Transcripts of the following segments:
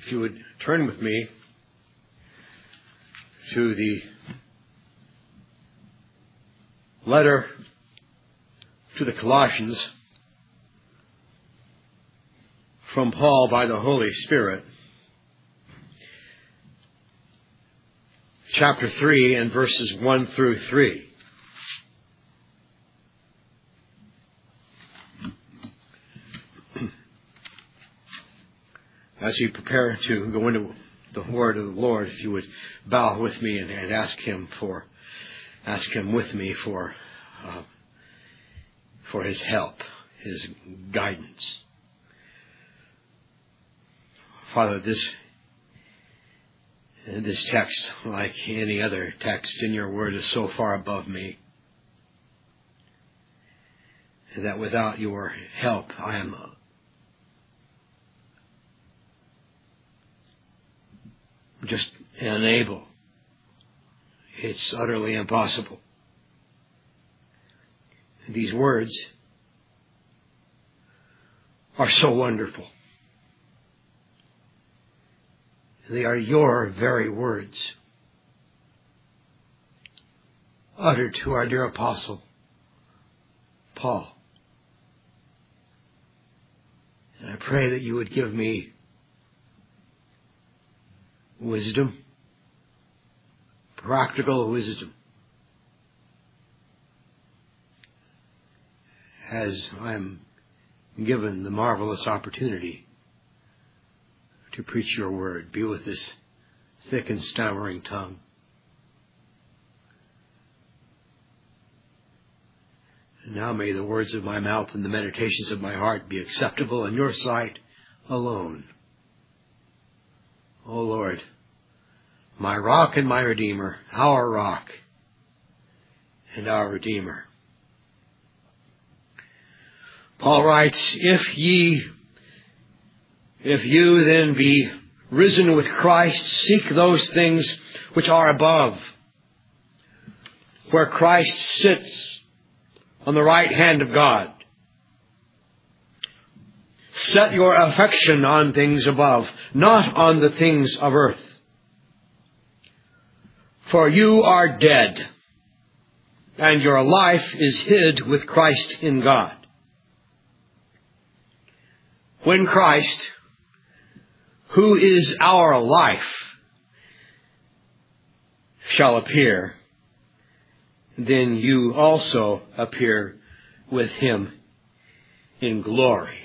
If you would turn with me to the letter to the Colossians from Paul by the Holy Spirit, chapter 3 and verses 1 through 3. As we prepare to go into the word of the Lord, if you would bow with me and ask Him with me for His help, His guidance. Father, this text, like any other text in your word, is so far above me that without your help I am just unable. It's utterly impossible. These words are so wonderful. They are your very words, uttered to our dear apostle, Paul. And I pray that you would give me wisdom, practical wisdom, as I'm given the marvelous opportunity to preach your word. Be with this thick and stammering tongue. And now may the words of my mouth and the meditations of my heart be acceptable in your sight alone, O Lord, my rock and my redeemer, our rock and our redeemer. Paul writes, If you then be risen with Christ, seek those things which are above, where Christ sits on the right hand of God. Set your affection on things above, not on the things of earth. For you are dead, and your life is hid with Christ in God. When Christ, who is our life, shall appear, then you also appear with Him in glory.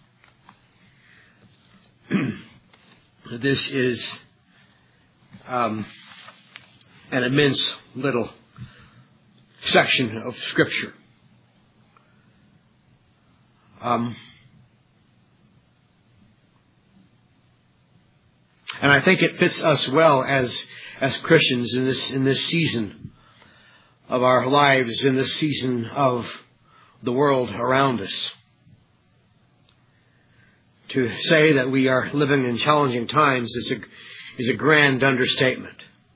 This is an immense little section of Scripture. And I think it fits us well as Christians in this season of our lives, in this season of the world around us. To say that we are living in challenging times is a grand understatement.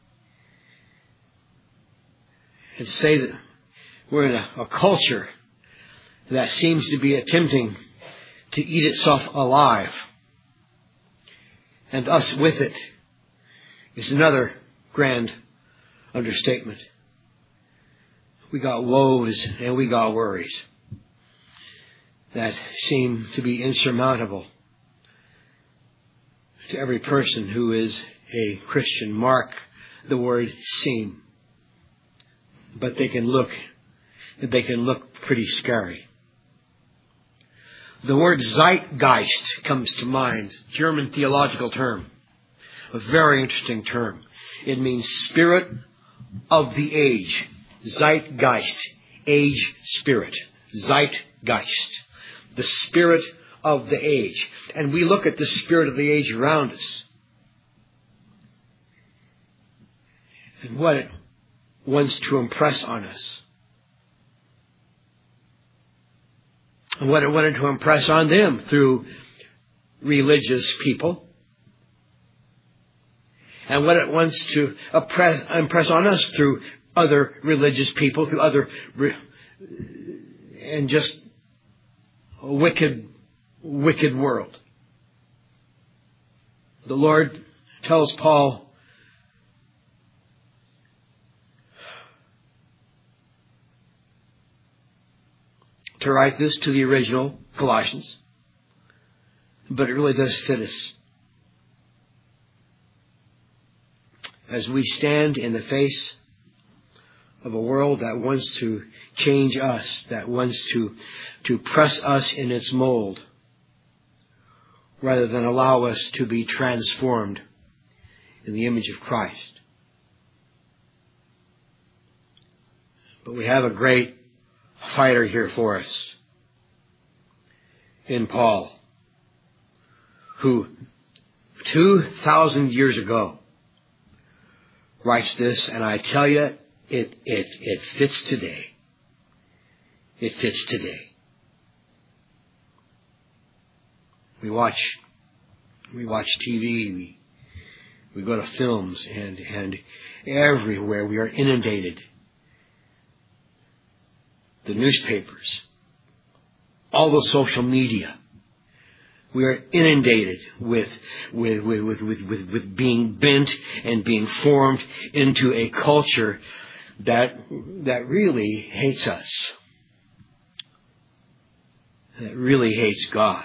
And to say that we're in a culture that seems to be attempting to eat itself alive, and us with it, is another grand understatement. We got woes and we got worries that seem to be insurmountable to every person who is a Christian. Mark the word seem. But they can look pretty scary. The word Zeitgeist comes to mind, German theological term, a very interesting term. It means spirit of the age. Zeitgeist, age spirit. Zeitgeist, the spirit of the age. And we look at the spirit of the age around us and what it wants to impress on us, and what it wanted to impress on them through religious people, and what it wants to impress on us through other religious people, through other and just a wicked world. The Lord tells Paul to write this to the original Colossians, but it really does fit us. As we stand in the face of a world that wants to change us, that wants to press us in its mold, rather than allow us to be transformed in the image of Christ. But we have a great fighter here for us in Paul, who 2,000 years ago writes this, and I tell you, it fits today. It fits today. We watch TV, we go to films, and everywhere we are inundated. The newspapers, all the social media. We are inundated with being bent and being formed into a culture that really hates us. That really hates God.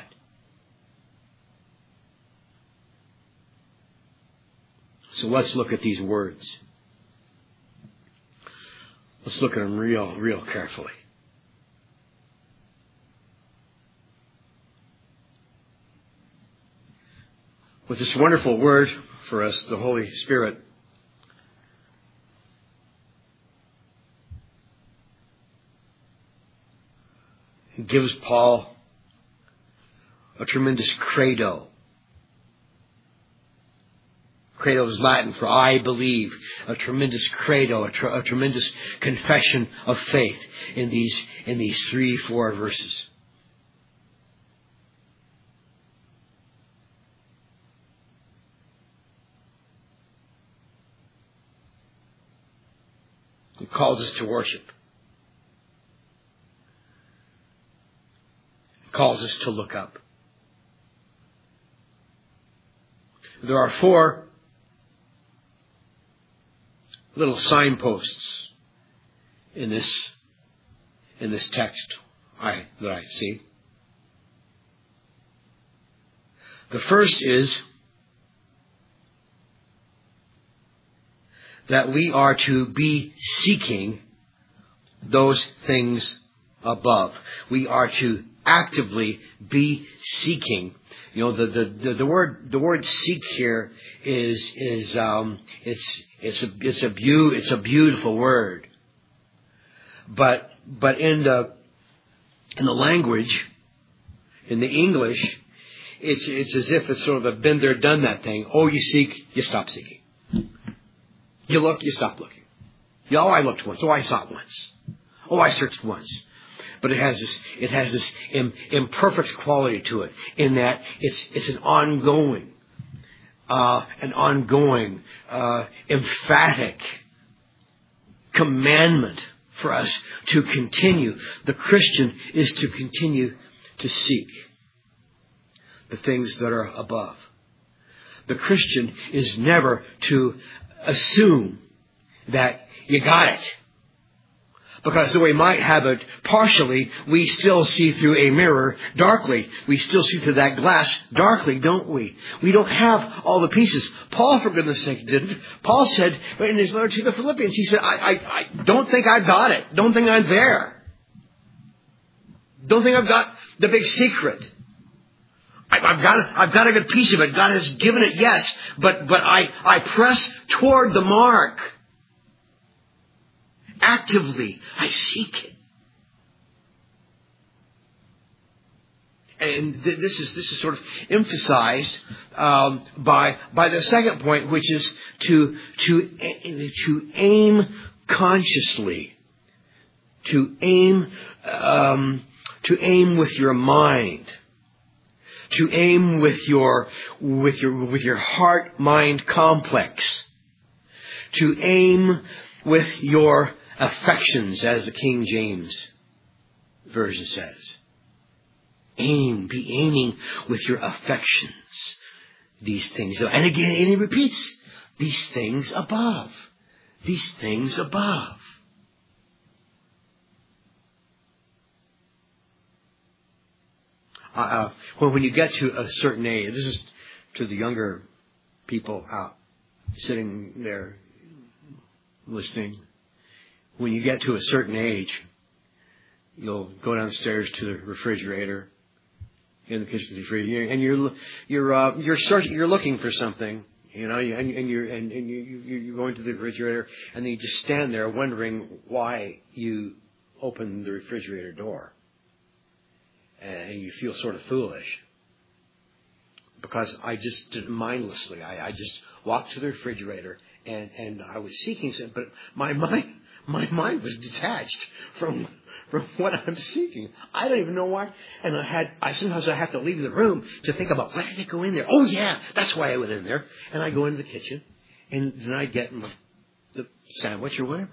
So let's look at these words. Let's look at them real carefully. With this wonderful word for us, the Holy Spirit gives Paul a tremendous credo. Credo is Latin for I believe. A tremendous credo, a tremendous confession of faith in these 3-4 verses. It calls us to worship. It calls us to look up. There are 4 little signposts in this text that I see. The first is that we are to be seeking those things above. We are to actively be seeking. You know, the word seek here it's a beautiful word. But in the language, in the English, it's as if it's sort of a been there, done that thing. Oh, you seek, you stop seeking. You look, you stop looking. Oh, I looked once. Oh, I sought once. Oh, I searched once. But it has this imperfect quality to it, in that it's an ongoing, emphatic commandment for us to continue. The Christian is to continue to seek the things that are above. The Christian is never to assume that you got it. Because though we might have it partially, we still see through a mirror darkly. We still see through that glass darkly, don't we? We don't have all the pieces. Paul, for goodness sake, didn't. Paul said in his letter to the Philippians, he said, I don't think I've got it. Don't think I'm there. Don't think I've got the big secret. I've got a good piece of it. God has given it, yes. But I press toward the mark. Actively, I seek it. And this is sort of emphasized by the second point, which is to aim consciously, to aim with your mind, to aim with your heart-mind complex, to aim with your affections, as the King James Version says. Be aiming with your affections. these things. And again, and he repeats, these things above. These things above. When you get to a certain age, this is to the younger people out sitting there listening. When you get to a certain age, you'll go downstairs to the refrigerator, in the kitchen refrigerator, and you're looking for something, you know, and you're going to the refrigerator, and then you just stand there wondering why you opened the refrigerator door, and you feel sort of foolish because I just did it mindlessly. I just walked to the refrigerator and I was seeking something, but my mind was detached from what I'm seeking. I don't even know why. And sometimes I have to leave the room to think about, why did I go in there? Oh yeah, that's why I went in there. And I go into the kitchen and then I get the sandwich or whatever.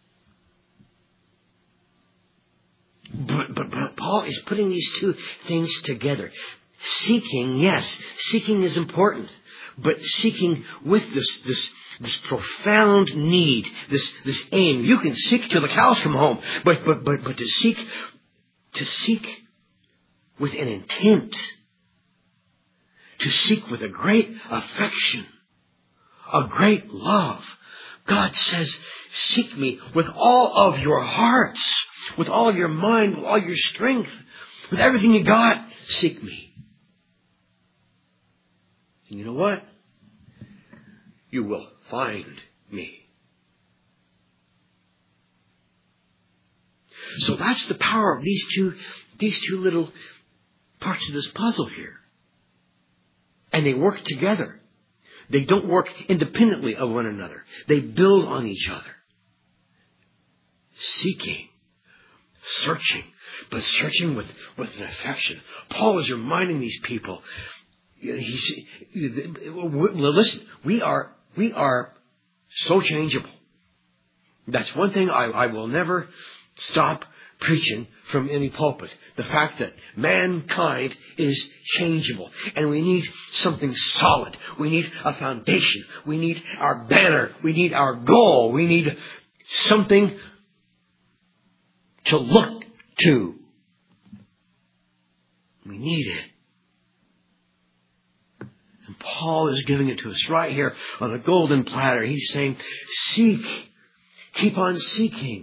But Paul is putting these two things together. Seeking, yes, seeking is important, but seeking with this profound need, this aim. You can seek till the cows come home, but to seek with an intent, to seek with a great affection, a great love. God says, seek me with all of your hearts, with all of your mind, with all your strength, with everything you got. Seek me. And you know what? You will find me. So that's the power of these two little parts of this puzzle here. And they work together. They don't work independently of one another. They build on each other. Seeking, searching, but searching with an affection. Paul is reminding these people, listen, we are so changeable. That's one thing I will never stop preaching from any pulpit. The fact that mankind is changeable. And we need something solid. We need a foundation. We need our banner. We need our goal. We need something to look to. We need it. And Paul is giving it to us right here on a golden platter. He's saying, seek. Keep on seeking.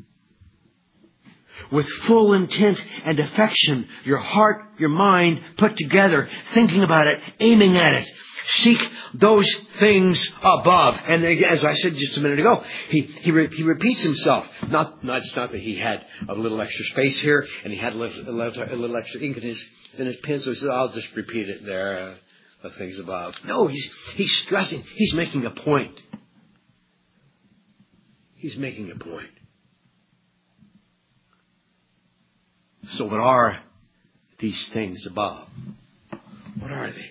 With full intent and affection, your heart, your mind put together, thinking about it, aiming at it. Seek those things above. And as I said just a minute ago, he repeats himself. It's not that he had a little extra space here and he had a little extra ink in his pen, so he said, I'll just repeat it there, the things above. No, he's stressing. He's making a point. He's making a point. So what are these things above? What are they?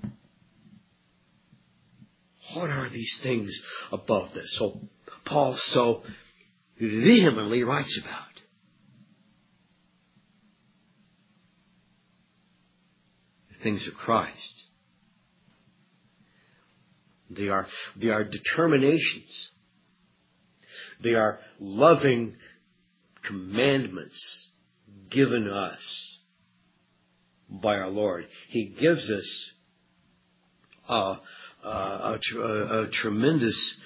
What are these things above this? So Paul so vehemently writes about. The things of Christ. They are determinations. They are loving commandments given us by our Lord. He gives us a tremendous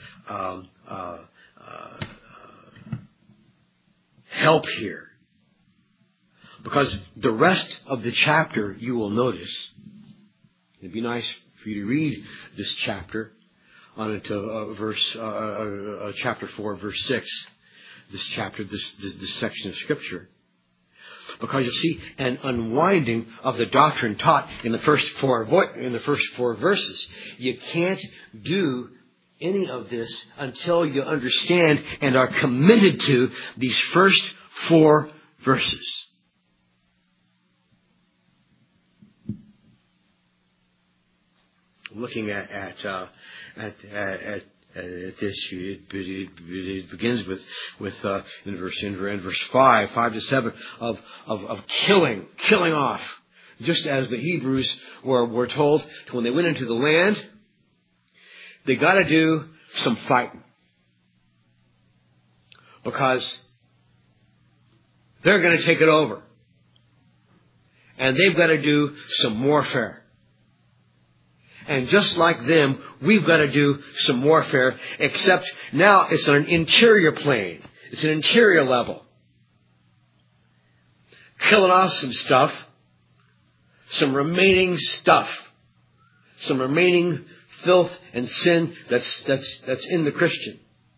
help here, because the rest of the chapter, you will notice, it'd be nice for you to read this chapter on into chapter 4, verse 6. This chapter, this section of Scripture. Because you see an unwinding of the doctrine taught in the first four verses. You can't do any of this until you understand and are committed to these first 4 verses. Looking at this, it begins with in verse 5 to 7 of killing off Just as the Hebrews were told when they went into the land, they got to do some fighting. Because they're going to take it over. And they've got to do some warfare. And just like them, we've got to do some warfare, except now it's on an interior plane. It's an interior level. Killing off some stuff, some remaining stuff, some remaining filth and sin that's in the Christian.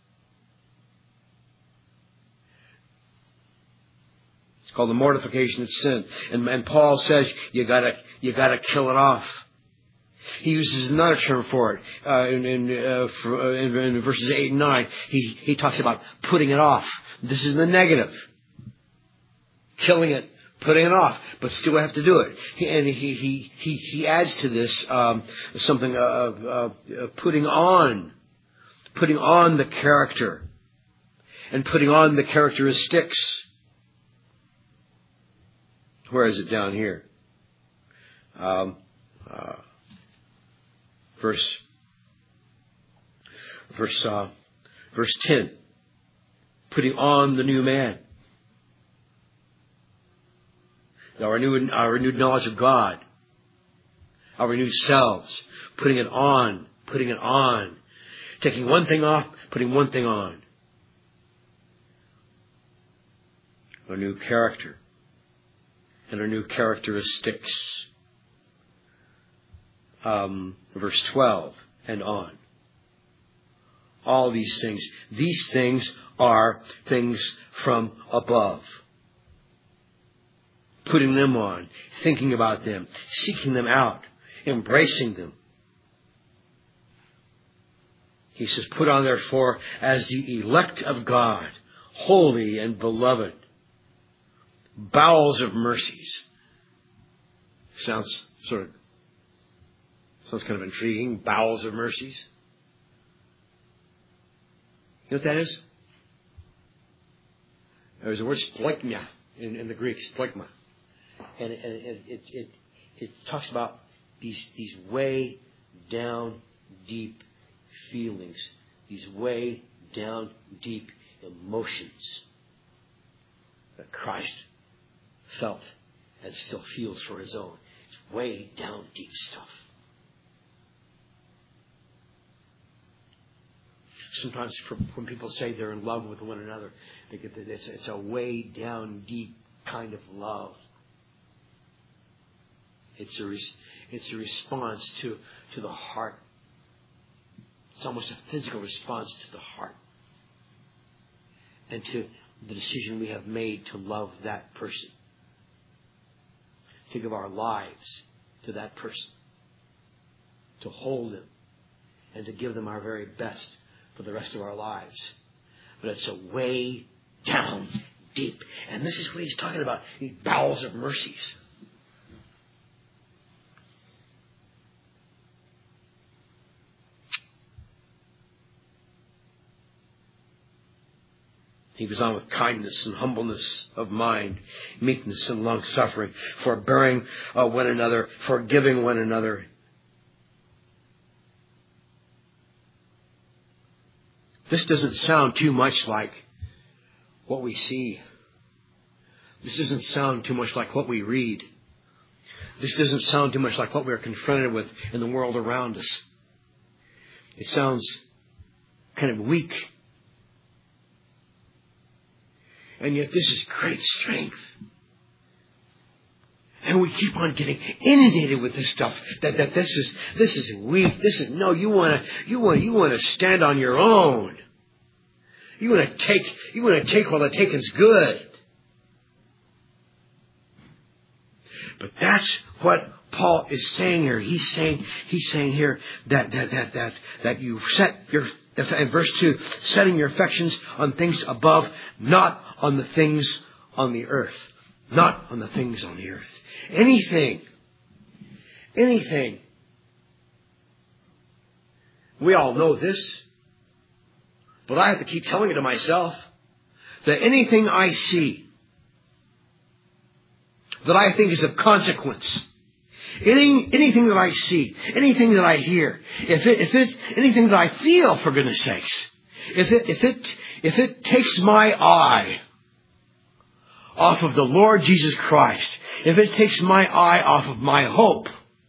It's called the mortification of sin. And Paul says you gotta kill it off. He uses another term for it in verses 8 and 9. He talks about putting it off. This is the negative. Killing it, putting it off, but still have to do it. He adds to this something putting on the character and putting on the characteristics. Where is it down here? Verse 10. Putting on the new man. Our renewed knowledge of God. Our renewed selves. Putting it on. Taking one thing off, putting one thing on. Our new character. And our new characteristics. Verse 12 and on. All these things are things from above. Putting them on, thinking about them, seeking them out, embracing them. He says, put on therefore as the elect of God, holy and beloved, bowels of mercies. Sounds kind of intriguing. Bowels of mercies. You know what that is? There's the word spleikma in the Greek, spleikma. And it talks about these way down deep feelings, these way down deep emotions that Christ felt and still feels for his own. It's way down deep stuff. Sometimes when people say they're in love with one another, they get that it's a way down deep kind of love. It's a response to the heart. It's almost a physical response to the heart. And to the decision we have made to love that person. To give our lives to that person. To hold them. And to give them our very best for the rest of our lives. But it's a way down deep. And this is what he's talking about. These bowels of mercies. He goes on with kindness and humbleness of mind, meekness and long-suffering, forbearing one another, forgiving one another. This doesn't sound too much like what we see. This doesn't sound too much like what we read. This doesn't sound too much like what we're confronted with in the world around us. It sounds kind of weak. And yet this is great strength. And we keep on getting inundated with this stuff. That this is weak. You want to stand on your own. You want to take while the taking's good. But that's what Paul is saying here. He's saying here that you set your, in verse 2, setting your affections on things above, not on the things on the earth. Not on the things on the earth. Anything. We all know this. But I have to keep telling it to myself that anything I see that I think is of consequence, anything that I see, anything that I hear, if it's anything that I feel, for goodness sakes, if it takes my eye off of the Lord Jesus Christ, if it takes my eye off of my hope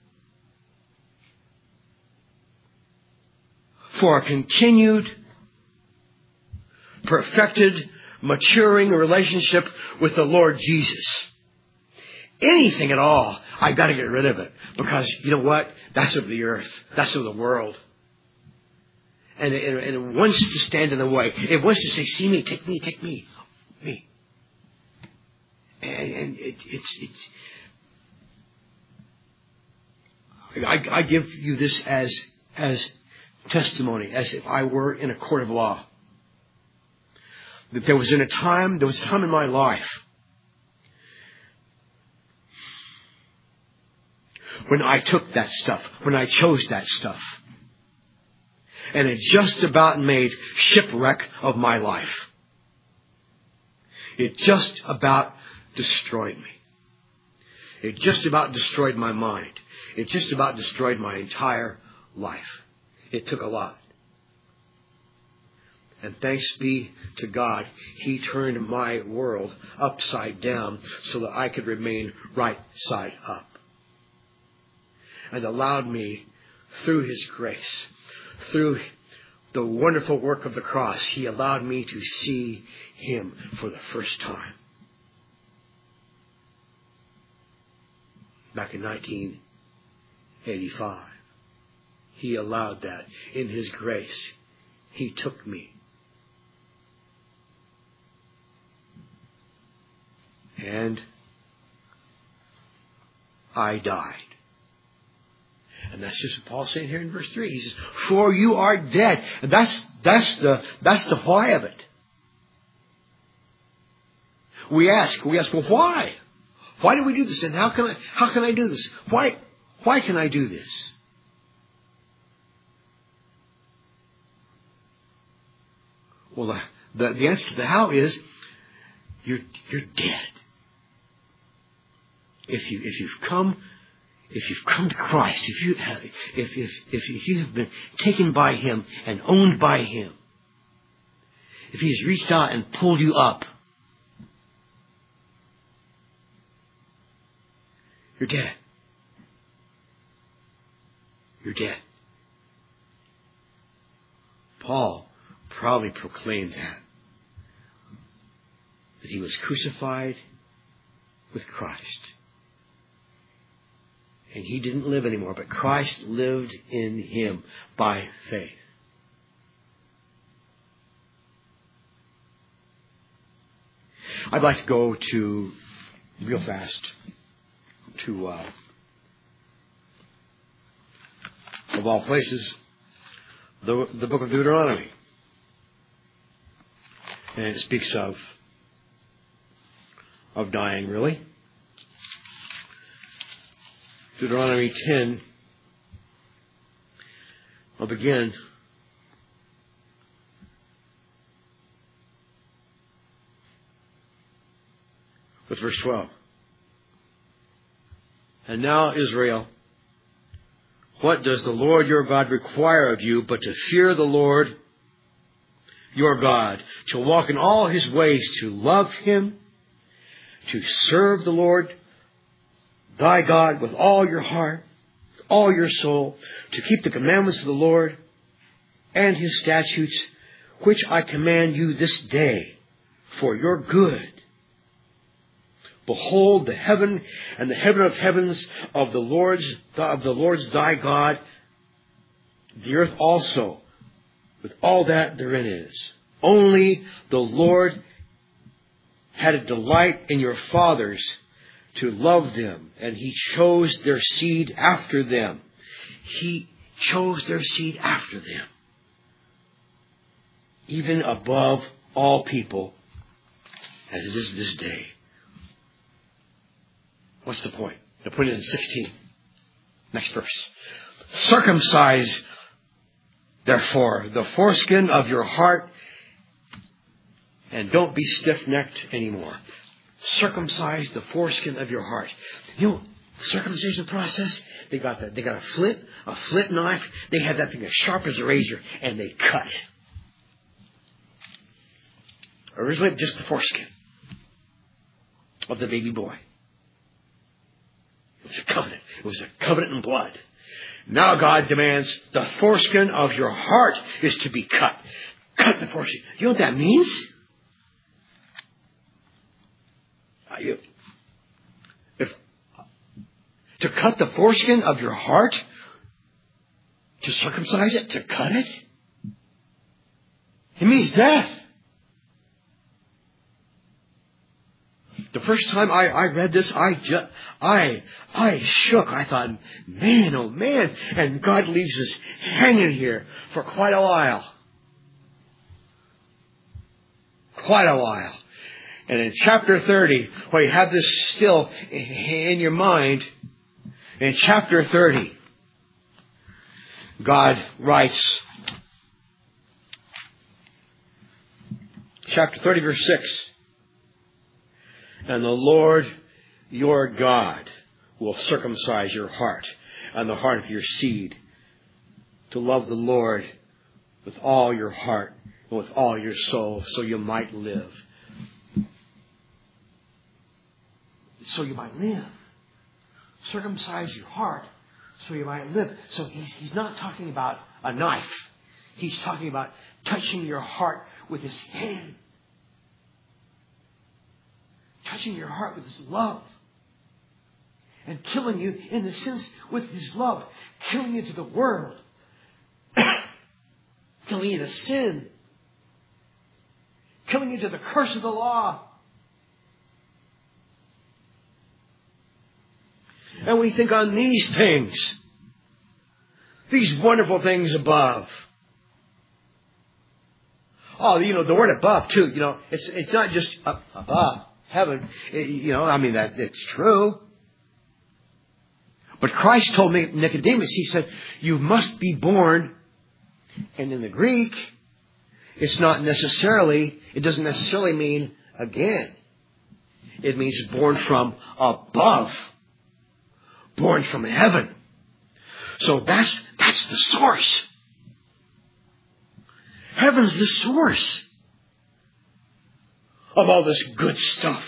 for a continued, perfected, maturing relationship with the Lord Jesus, anything at all, I've got to get rid of it. Because you know what? That's of the earth. That's of the world. And it wants to stand in the way. It wants to say, see me, take me. Me. And it's I give you this as testimony, as if I were in a court of law. That there was a time in my life when I took that stuff, when I chose that stuff. And it just about made shipwreck of my life. It just about destroyed me. It just about destroyed my mind. It just about destroyed my entire life. It took a lot. And thanks be to God, He turned my world upside down so that I could remain right side up. And allowed me, through His grace, through the wonderful work of the cross, He allowed me to see Him for the first time. Back in 1985. He allowed that. In His grace, He took me. And I died. And that's just what Paul's saying here in verse 3. He says, for you are dead. And that's the why of it. We ask, well, why? Why do we do this? And how can I do this? Why can I do this? Well, the answer to the how is you're dead. If you've come to Christ, if you have been taken by Him and owned by Him, if He has reached out and pulled you up, you're dead. You're dead. Paul proudly proclaimed that he was crucified with Christ. And he didn't live anymore, but Christ lived in him by faith. I'd like to go to, real fast, to, of all places, the book of Deuteronomy. And it speaks of dying, really. Deuteronomy 10. I'll begin with verse 12. And now, Israel, what does the Lord your God require of you but to fear the Lord your God, to walk in all His ways, to love Him, to serve the Lord thy God with all your heart, with all your soul, to keep the commandments of the Lord and His statutes, which I command you this day for your good. Behold, the heaven and the heaven of heavens of the Lord's thy God, the earth also, with all that therein is. Only the Lord had a delight in your fathers to love them, and He chose their seed after them. He chose their seed after them, even above all people, as it is this day. What's the point? The point is in 16. Next verse. Circumcise, therefore, the foreskin of your heart, and don't be stiff-necked anymore. Circumcise the foreskin of your heart. You know, The circumcision process, they got a flint knife. They had that thing as sharp as a razor, and they cut. Originally, just the foreskin of the baby boy. It was a covenant. It was a covenant in blood. Now God demands the foreskin of your heart is to be cut. Cut the foreskin. You know what that means? To cut the foreskin of your heart, to circumcise it, to cut it, it means death. The first time I read this, I shook. I thought, man, oh man. And God leaves us hanging here for quite a while. Quite a while. And in chapter 30, where you have this still in your mind, in chapter 30, God writes, chapter 30, verse 6, and the Lord your God will circumcise your heart and the heart of your seed to love the Lord with all your heart and with all your soul, so you might live. So you might live. Circumcise your heart so you might live. So he's not talking about a knife. He's talking about touching your heart with his hand. Touching your heart with his love. And killing you, in the sense, with his love. Killing you to the world. Killing you to sin. Killing you to the curse of the law. And we think on these things. These wonderful things above. Oh, the word above too, it's not just above heaven. That it's true. But Christ told Nicodemus, he said, you must be born. And in the Greek, it doesn't necessarily mean again. It means born from above. Born from heaven. So that's the source. Heaven's the source of all this good stuff.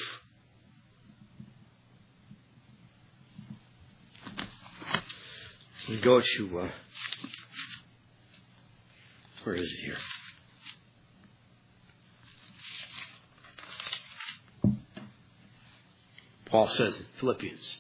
We go to where is it here? Paul says in Philippians,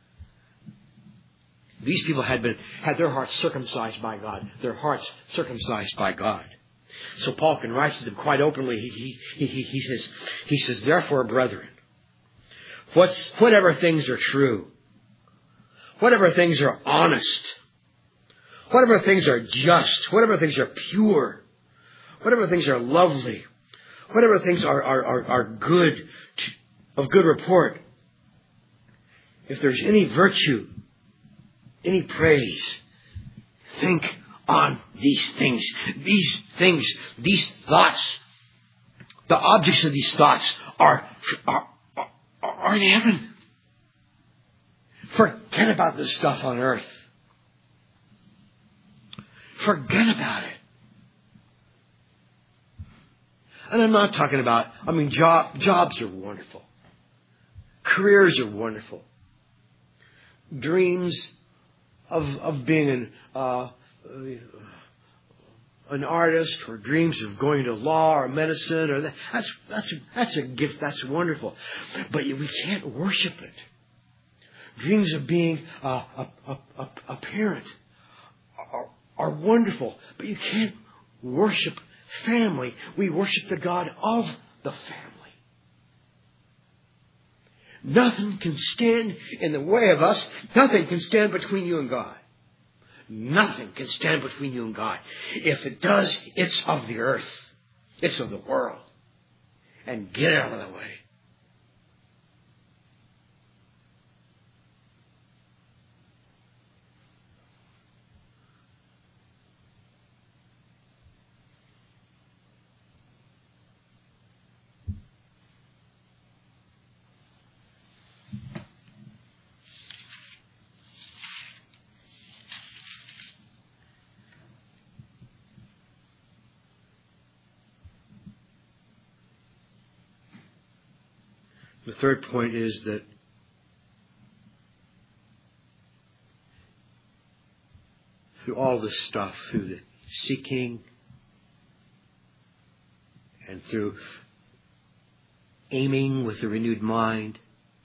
these people had their hearts circumcised by God. Their hearts circumcised by God. So Paul can write to them quite openly. He says, therefore, brethren, whatever things are true, whatever things are honest, whatever things are just, whatever things are pure, whatever things are lovely, whatever things are good, of good report, if there's any virtue, any praise, think on these things. These thoughts, the objects of these thoughts are in heaven. Forget about this stuff on earth. Forget about it. And I'm not talking about, jobs are wonderful. Careers are wonderful. Dreams of being an artist, or dreams of going to law or medicine, or that's a gift. That's wonderful, but we can't worship it. Dreams of being a parent are wonderful, but you can't worship family. We worship the God of the family. Nothing can stand in the way of us. Nothing can stand between you and God. Nothing can stand between you and God. If it does, it's of the earth. It's of the world. And get out of the way. The third point is that through all this stuff, through the seeking and through aiming with a renewed mind,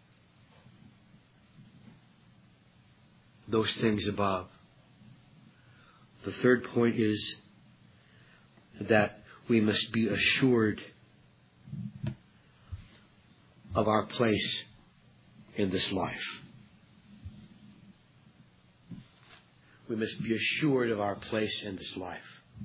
those things above. The third point is that we must be assured of our place in this life. We must be assured of our place in this life.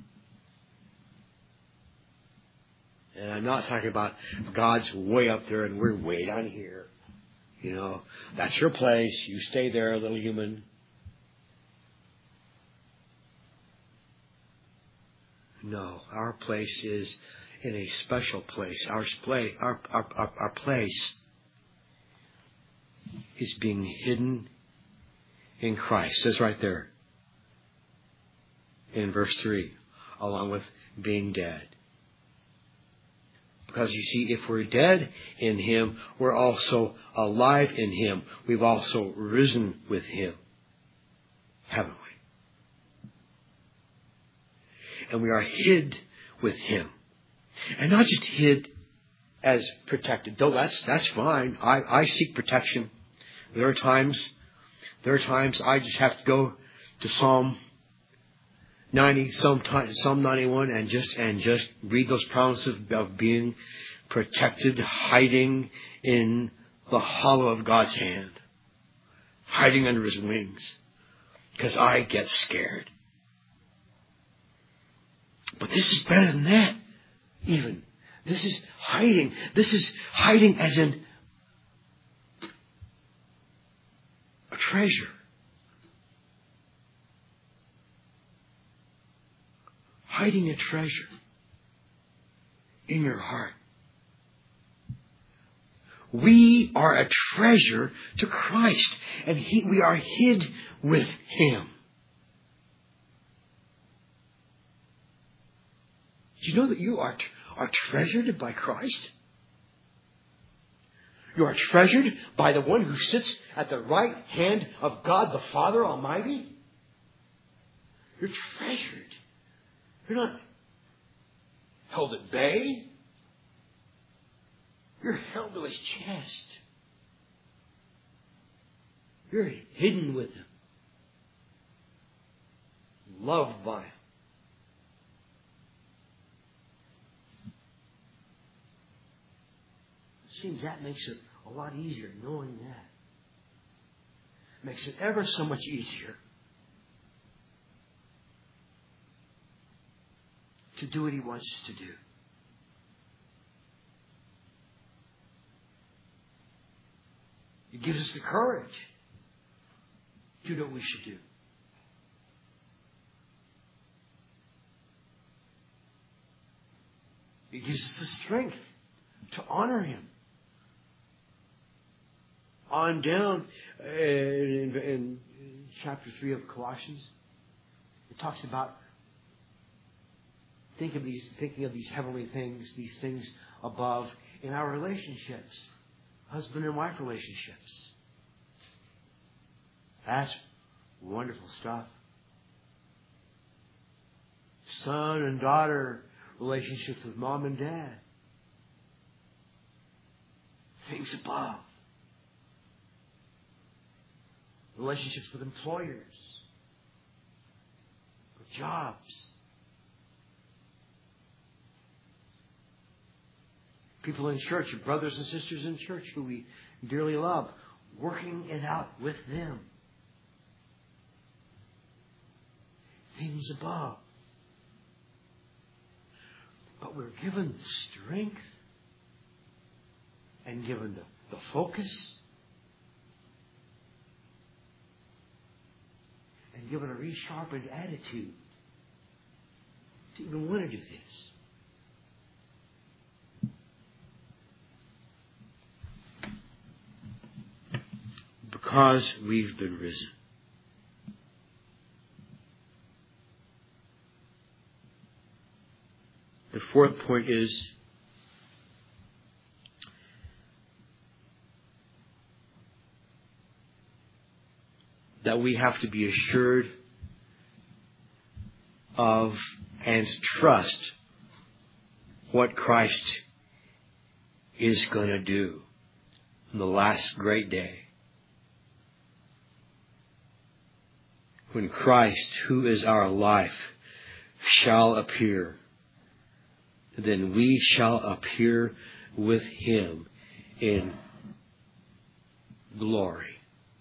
And I'm not talking about God's way up there and we're way down here. You know, that's your place. You stay there, little human. No, our place is in a special place. Our place is being hidden in Christ. It says right there in verse 3, along with being dead. Because you see, if we're dead in Him, we're also alive in Him. We've also risen with Him, haven't we? And we are hid with Him. And not just hid as protected. Though that's fine. I seek protection. There are times I just have to go to Psalm 90, Psalm 91, and just read those promises of being protected, hiding in the hollow of God's hand, hiding under His wings, because I get scared. But this is better than that, even. This is hiding. This is hiding as in a treasure. Hiding a treasure in your heart. We are a treasure to Christ, and we are hid with Him. Do you know that you are treasured by Christ? You are treasured by the one who sits at the right hand of God the Father Almighty. You're treasured. You're not held at bay. You're held to His chest. You're hidden with Him. Loved by Him. It seems that makes it a lot easier, knowing that. Makes it ever so much easier to do what He wants us to do. It gives us the courage to do what we should do. It gives us the strength to honor Him. On down in chapter 3 of Colossians, it talks about thinking of these heavenly things, these things above in our relationships, husband and wife relationships. That's wonderful stuff. Son and daughter relationships with mom and dad. Things above. Relationships with employers. With jobs. People in church, your brothers and sisters in church who we dearly love. Working it out with them. Things above. But we're given the strength and given the focus and given a resharpened attitude to even want to do this. Because we've been risen. The fourth point is that we have to be assured of and trust what Christ is going to do on the last great day. When Christ, who is our life, shall appear, then we shall appear with Him in glory.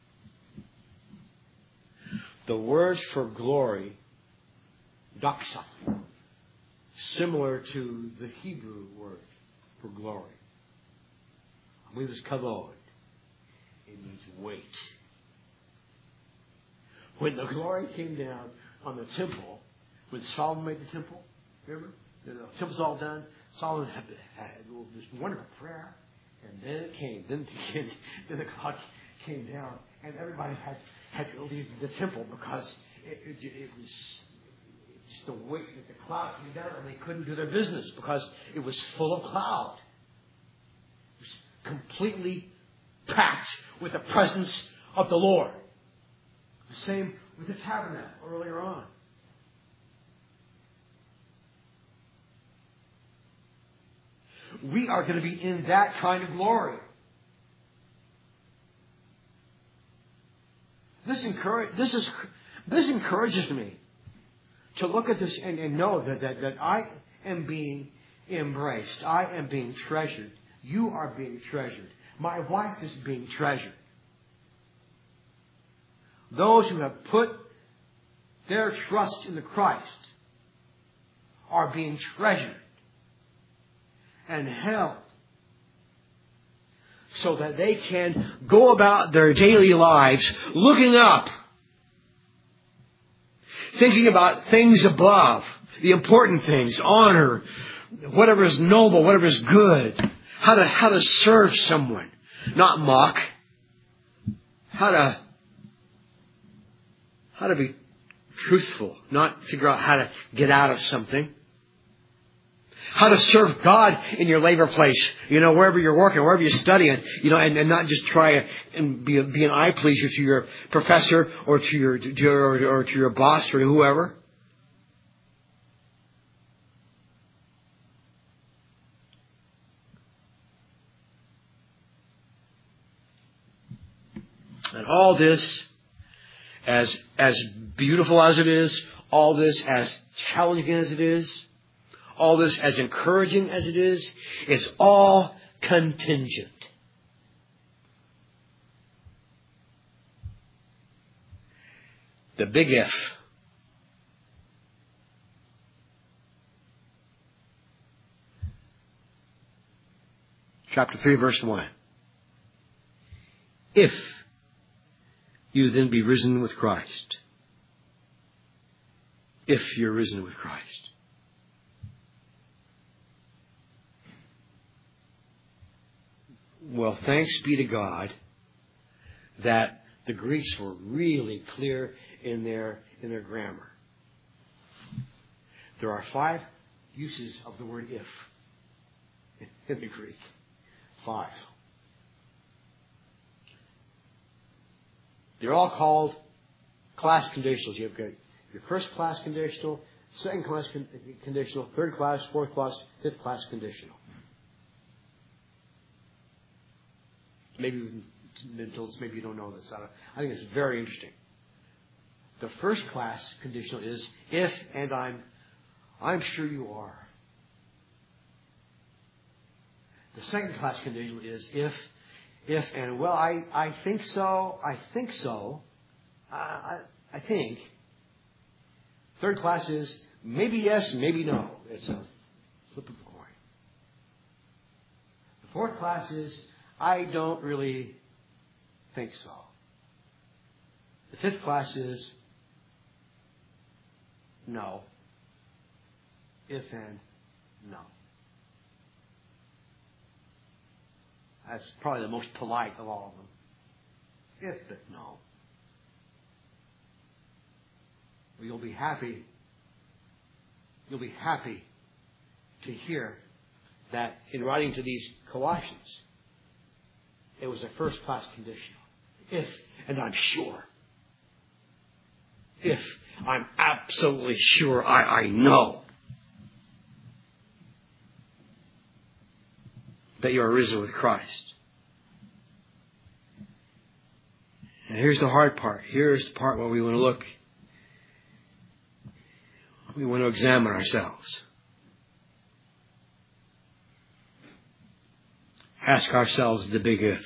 The word for glory, doxa, similar to the Hebrew word for glory. I believe it's kavod. It means weight. When the glory came down on the temple, when Solomon made the temple, remember? The temple's all done. Solomon had this wonderful prayer, and then it came. Then the cloud came down, and everybody had to leave the temple because it was just the weight that the cloud came down, and they couldn't do their business because it was full of cloud. It was completely packed with the presence of the Lord. The same with the tabernacle earlier on. We are going to be in that kind of glory. This encourages me to look at this and know that I am being embraced. I am being treasured. You are being treasured. My wife is being treasured. Those who have put their trust in the Christ are being treasured and held so that they can go about their daily lives looking up, thinking about things above, the important things, honor, whatever is noble, whatever is good, how to serve someone, not mock, how to be truthful, not figure out how to get out of something. How to serve God in your labor place, wherever you're working, wherever you're studying, and not just try and be an eye pleaser to your professor or to your boss or to whoever. And all this, as beautiful as it is, all this as challenging as it is, all this as encouraging as it is all contingent. The big if. Chapter 3, verse 1. If you then be risen with Christ. If you're risen with Christ. Well, thanks be to God that the Greeks were really clear in their grammar. There are 5 uses of the word if in the Greek. 5. They're all called class conditionals. You've got your first class conditional, second class conditional, third class, fourth class, fifth class conditional. Maybe you don't know this. I think it's very interesting. The first class conditional is if and I'm sure you are. The second class conditional is if and well I think so. I think. Third class is maybe yes, maybe no. It's a flip of the coin. The fourth class is I don't really think so. The fifth class is no. If and no. That's probably the most polite of all of them. If but no. Well, you'll be happy to hear that in writing to these Colossians, it was a first-class conditional. If, and I'm sure. if I'm absolutely sure I know that you are risen with Christ. And here's the hard part. Here's the part where we want to look. We want to examine ourselves. Ask ourselves the big if.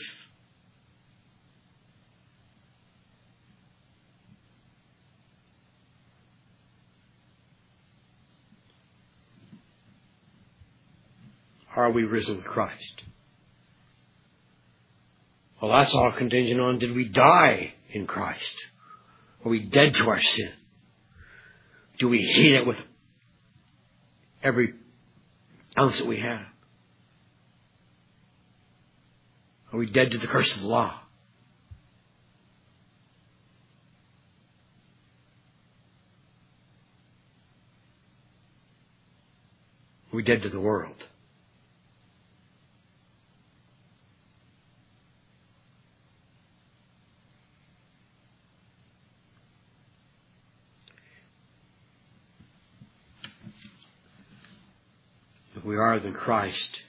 Are we risen with Christ? Well, that's all contingent on, did we die in Christ? Are we dead to our sin? Do we hate it with every ounce that we have? Are we dead to the curse of the law? Are we dead to the world? If we are, then Christ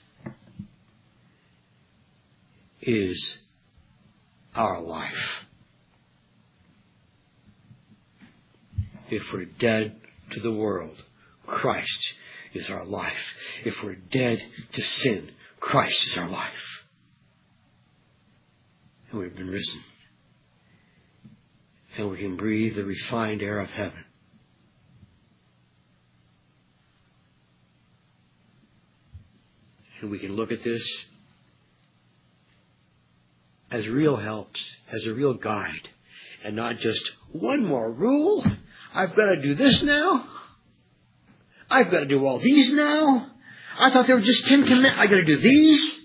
is our life. If we're dead to the world, Christ is our life. If we're dead to sin, Christ is our life. And we've been risen. And we can breathe the refined air of heaven. And we can look at this as real helps, as a real guide, and not just one more rule. I've got to do this now. I've got to do all these now. I thought there were just 10 commandments. I've got to do these.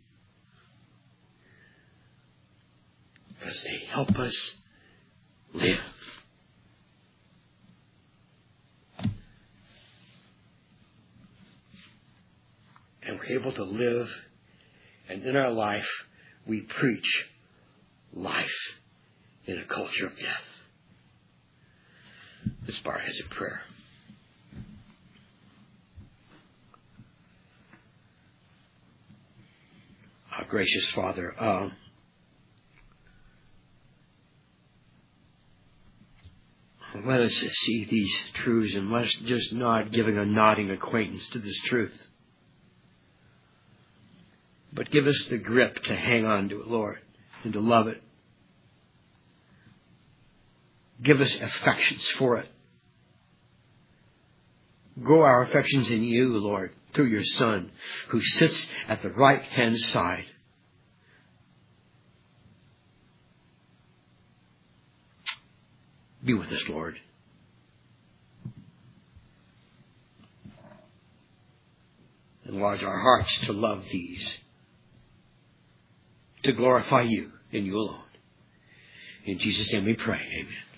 Because they help us live. And we're able to live, and in our life, we preach life in a culture of death. Let's bow our heads in prayer. Our gracious Father, let us see these truths and let us just not giving a nodding acquaintance to this truth. But give us the grip to hang on to it, Lord, and to love it. Give us affections for it. Grow our affections in you, Lord, through your Son, who sits at the right-hand side. Be with us, Lord. Enlarge our hearts to love these, to glorify you and you alone. In Jesus' name we pray. Amen.